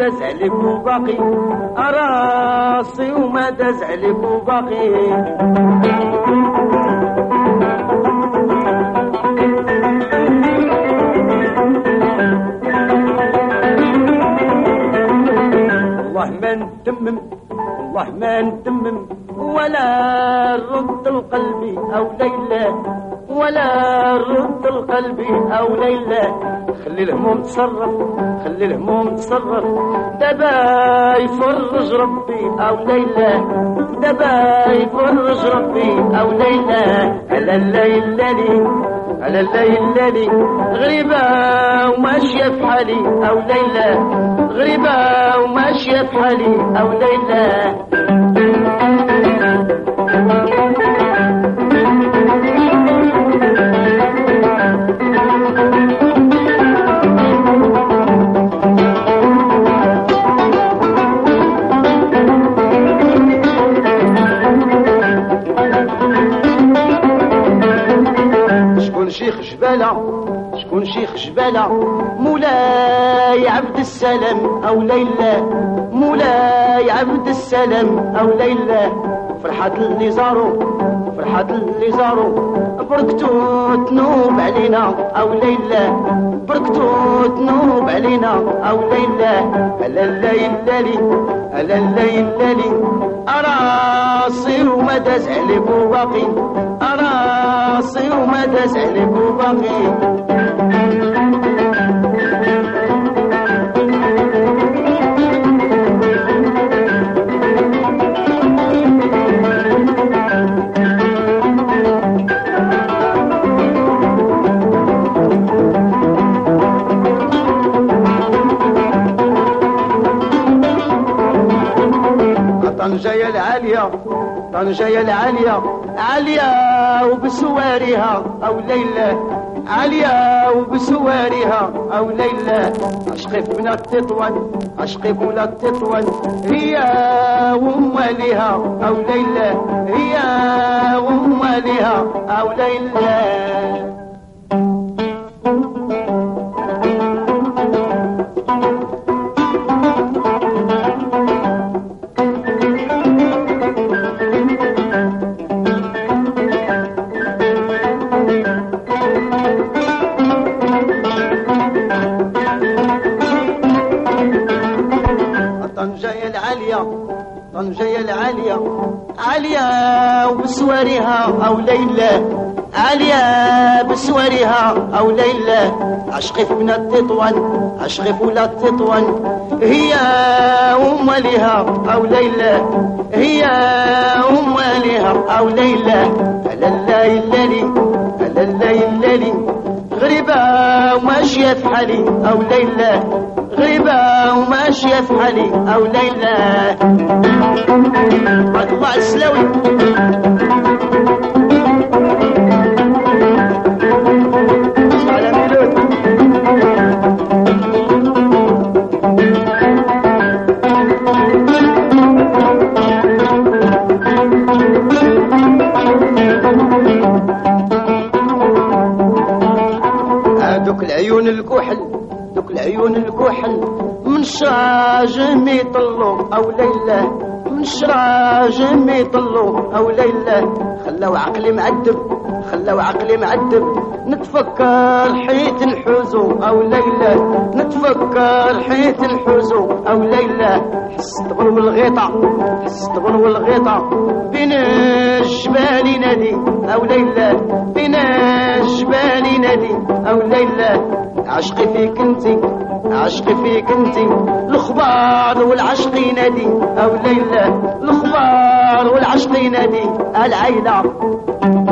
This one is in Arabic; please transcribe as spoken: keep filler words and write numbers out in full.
داز عليك وباقي راسي وما داز عليك وباقي ما نتمم والله ما نتمم ولا رد القلب او ليلى ولا رد القلب او ليلى خلي الهموم تصرف خلي الهموم تصرف دابا يفرج ربي او ليلى دابا يفرج ربي او ليلى على الليل لي على الليل لي غريبة وماشية في حالي او ليلى غريبة وماشية في حالي او ليلى شكون شيخ جبالة شكون شيخ جبالة مولاي عبد السلام او ليلى مولاي عبد السلام او ليلى فرحة اللي زاروا فرحة اللي زاروا بركتو تنوب علينا او ليلى بركتو تنوب علينا او ليلى على الليل لالي على الليل لالي راسي وما داز عليك وباقي راسي وما داز عليك وباقي طنجة العالية طنجة العالية عالية وبسوارها أو ليلى عالية وبسوارها أو ليلى عشقي في بنات تطوان عشقي في بنات تطوان هي ومالها أو ليلى هي ومالها أو ليلى طنجة العالية عالية وبسوارها أو ليلى عالية بسوارها أو ليلى عشقي في بنات تطوان عشقي في ولاد تطوان هي ومالها أو ليلى هي ومالها أو ليلى على الليل لالي على الليل لالي غريبة وماشية في حالي أو ليلى غريبة وماشية في حالي أو ليلى الله السلاوي على ميلود هادوك العيون الكحل دوك العيون الكحل من شراجم يطلوا او ليلى من شراجم يطلوا او ليلى خلاو عقلي معذب خلاو عقلي معذب نتفكر حيت نحوزو او ليلى نتفكر حيت نحوزو او ليلى حس طبل والغيطة حس طبل والغيطة بين الجبال نادي او ليلى بين الجبال نادي او ليلى عشقي فيك انتي عشقي فيك انتي الخبار والعشق ينادي او ليلى الخبار والعشق ينادي العيلة